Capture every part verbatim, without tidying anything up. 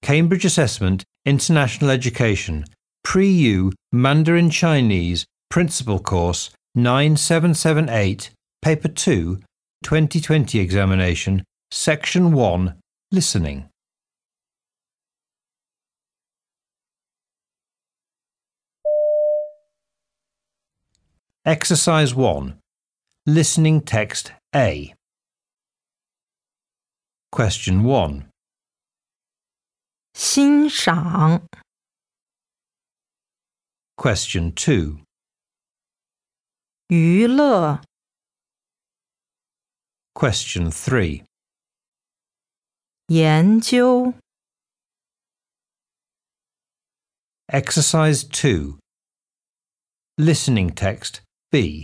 Cambridge Assessment International Education Pre-U Mandarin Chinese Principal Course nine seven seven eight Paper two twenty twenty Examination Section one Listening. Exercise one. Listening Text A. Question one. 欣赏 Question two. 娱乐 Question three. 研究 Exercise two. Listening Text B.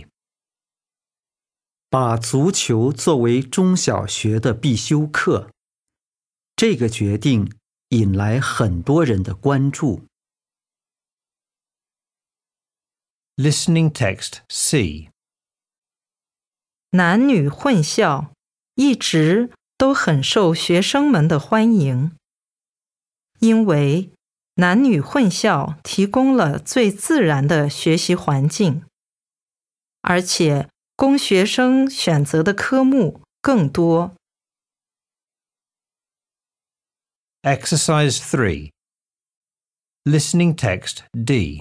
把足球作为中小学的必修课，这个决定引来很多人的关注。 Listening Text C. 男女混校一直都很受学生们的欢迎，因为男女混校提供了最自然的学习环境，而且供学生选择的科目更多。 Exercise three. Listening Text D.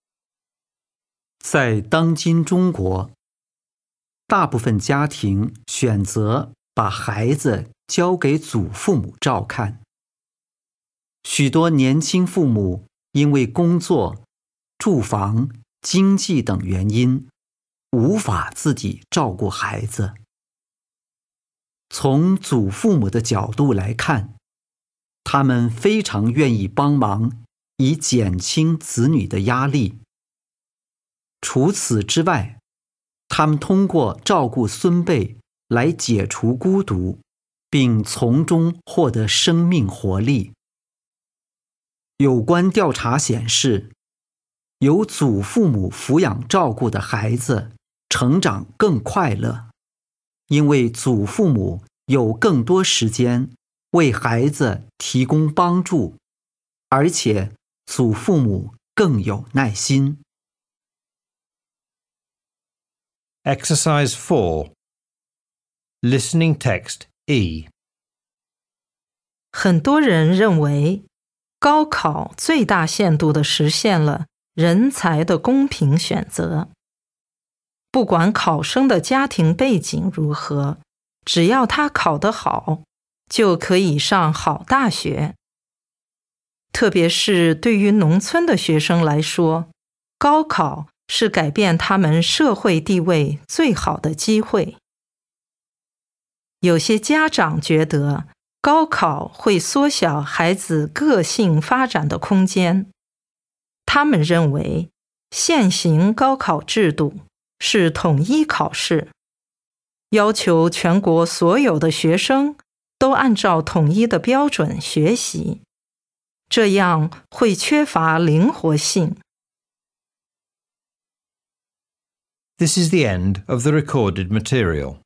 在当今中国，大部分家庭选择把孩子交给祖父母照看。许多年轻父母因为工作、住房、经济等原因，无法自己照顾孩子。从祖父母的角度来看，他们非常愿意帮忙，以减轻子女的压力。除此之外，他们通过照顾孙辈来解除孤独，并从中获得生命活力。有关调查显示，由祖父母抚养照顾的孩子成长更快乐，因为祖父母有更多时间为孩子提供帮助，而且祖父母更有耐心。 Exercise four. Listening Text E. 很多人认为，高考最大限度地实现了人才的公平选择。不管考生的家庭背景如何，只要他考得好，就可以上好大学。特别是对于农村的学生来说，高考是改变他们社会地位最好的机会。有些家长觉得，高考会缩小孩子个性发展的空间。他们认为，现行高考制度是统一考试，要求全国所有的学生都按照统一的标准学习，这样会缺乏灵活性。 This is the end of the recorded material.